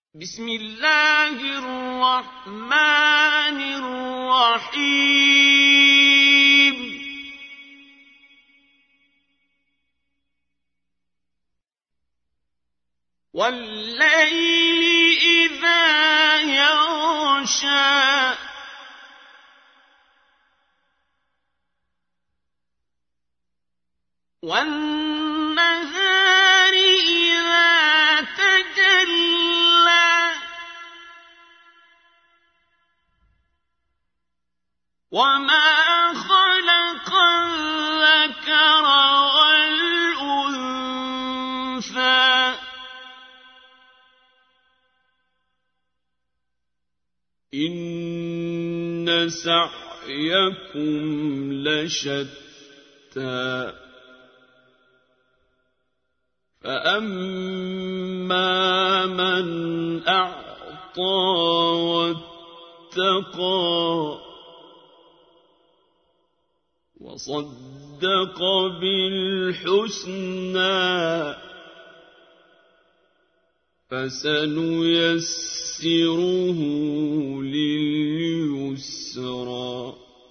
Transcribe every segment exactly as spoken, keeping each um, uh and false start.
بسم الله الرحمن الرحيم والليل إذا يغشى والنهار إذا تجلى وما خلق الذكر والأنثى إن سعيكم لشتى فأما من أعطى واتقى وصدق بالحسنى فسنيسره لليسرى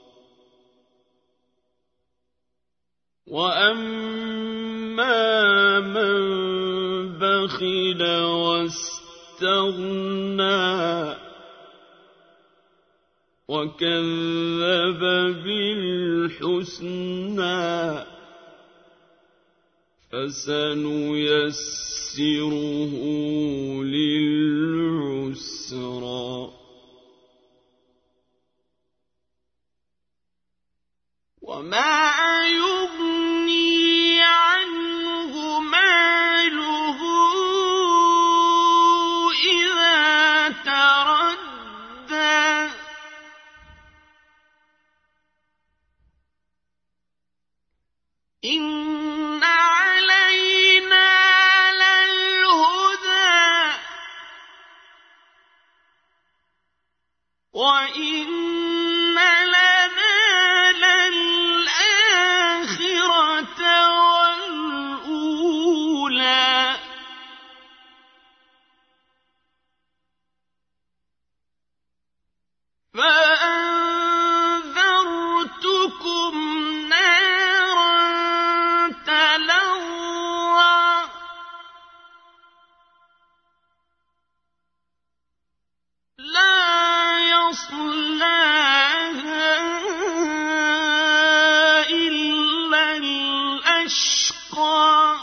وأما من بخل واستغنى وكذب بالحسنى فسنيسره للعسرى وما يغني عنه ماله إذا تردى إن علينا للهدى وإن لنا للآخرة والأولى فأنذرتكم نارا تلظى لا يصلاها إلا الأشقى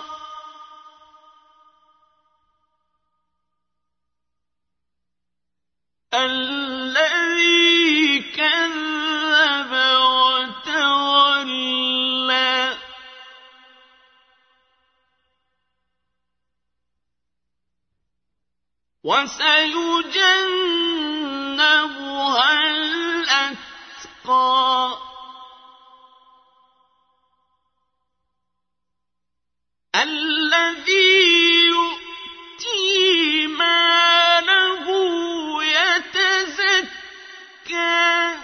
الذي كذب وتولى وسيجنبها الأتقى الذي يؤتي ماله يتزكى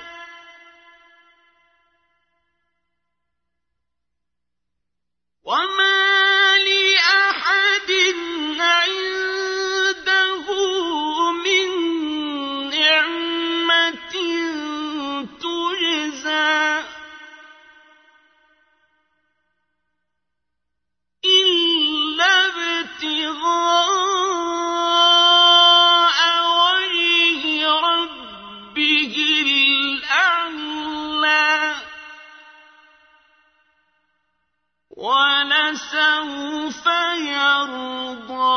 وما لأحد عنده من نعمة تجزى إلا ابتغاء وجه ربه الأعلى ولسوف يرضى